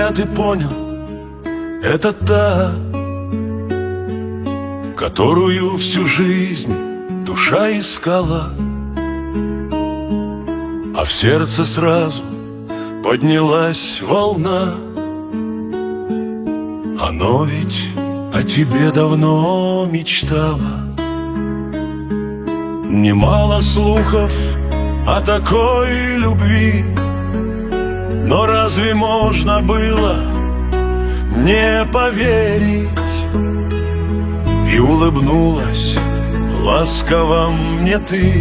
меня ты понял, это та, которую всю жизнь душа искала, а в сердце сразу поднялась волна. Оно ведь о тебе давно мечтало. Немало слухов о такой любви, но разве можно было не поверить? И улыбнулась ласково мне ты,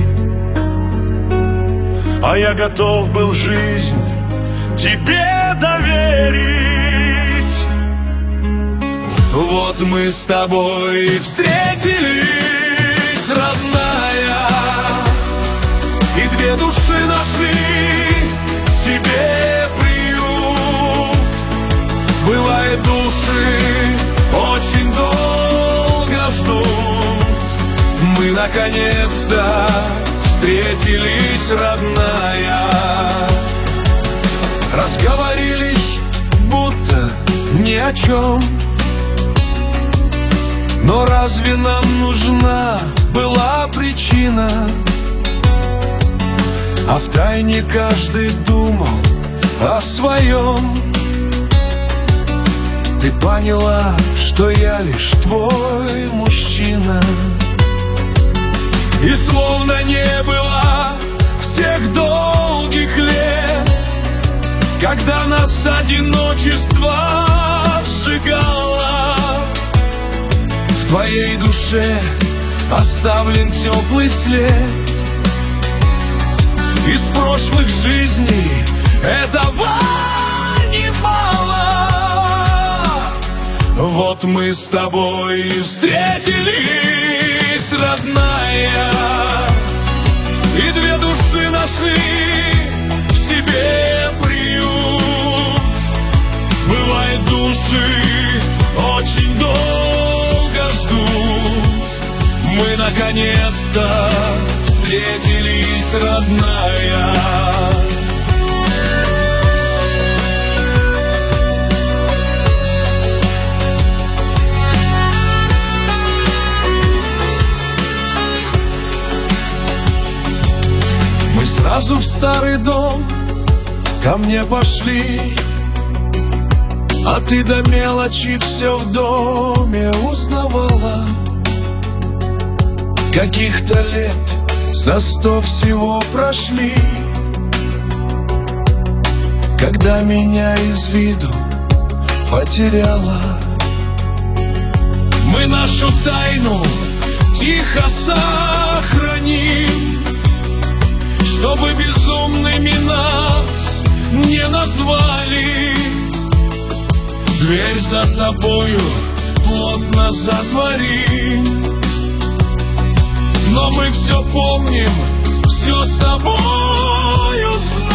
а я готов был жизнь тебе доверить. Вот мы с тобой встретились, родная, и две души нашли себе приют. Бывает, души очень долго ждут. Мы наконец-то встретились, родная. Разговорились, будто ни о чем. Но разве нам нужна была причина? А втайне каждый думал о своем. Ты поняла, что я лишь твой мужчина, и словно не было всех долгих лет, когда нас одиночество сжигало. В твоей душе оставлен теплый след из прошлых жизней. Этого немало. Вот мы с тобой встретились, родная, и две души нашли себе приют. Бывает, души очень долго ждут. Мы наконец-то встретились, родная. Мы сразу в старый дом ко мне пошли, а ты до мелочи все в доме узнавала. Каких-то лет за 100 всего прошли, когда меня из виду потеряла. Мы нашу тайну тихо сохраним, чтобы безумными нас не назвали. Дверь за собою плотно затворим, но мы все помним, все с тобою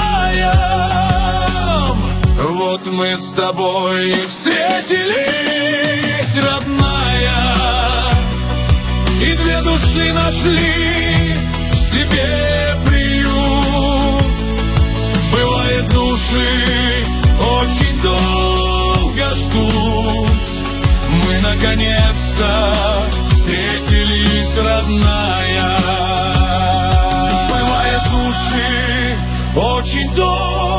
знаем. Вот мы с тобой встретились, родная, и две души нашли себе приют. Бывает, души очень долго ждут. Мы наконец-то встретились, родная. Бывает, души очень долго